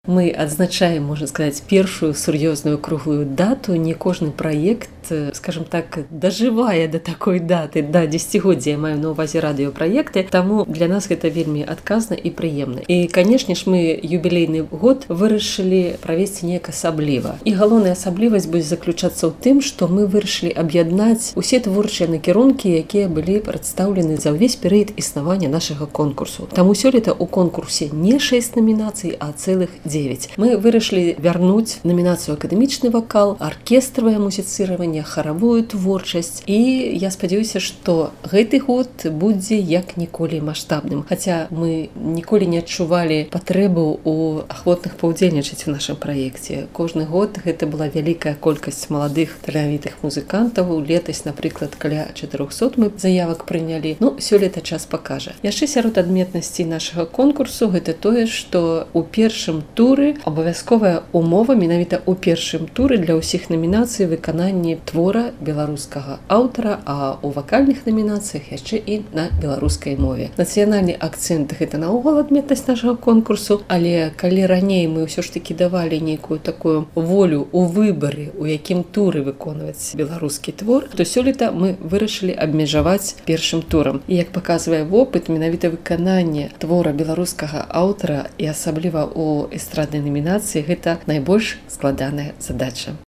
мы адзначаем, можна сказаць, першую сур'ёзную круглую дату. Не кожны праект, скажем так, дажывае да такой даты, да 10-годдзя, я маю на ўвазе радыёпраекты, таму для нас гэта вельмі адказна і прыемна. І, канешне ж, мы юбілейны год вырашылі правесці неяк асабліва. І галоўная асаблівасць будзе заключацца ў тым, што мы вырашылі аб'яднаць усе творчыя накірункі, якія былі прадстаўлены за ўвесь перыяд існавання нашага конкурсу. Таму сёлета ў конкурсе не 6 намінацый, а цэлых 9. Мы вырашылі вярнуць намінацыю акадэмічны вакал, аркестравае музіцыраванне, харавую творчасць. І я спадзяюся, што гэты год будзе як ніколі маштабным. Хаця мы ніколі не адчувалі патрэбу ў ахвотных паўдзельнічаць у нашым праекце. Кожны год гэта была вялікая колькасць маладых таленавітых музыкантаў. Летась, напрыклад, каля 400 мы заявак прынялі. Ну, сёлета час пакажа. Яшчэ сярод адметнасцей нашага конкурсу гэта тое, што ў першым туры абавязковая умова менавіта ў першым туры для ўсіх намінацый выкананні твора беларускага аўтара, а ў вакальных намінацыях яшчэ і на беларускай мове. Нацыянальны акцэнт гэта наогул адметнасць нашага конкурсу, але калі раней мы ўсё ж такі давалі нейкую такую волю ў выбары, у якім туры выконваць беларускі твор, то сёлета мы вырашылі абмежаваць першым турам. І як паказвае вопыт, менавіта выкананне твора беларускага аўтара і асабліва ў эстраднай намінацыі гэта найбольш складаная задача.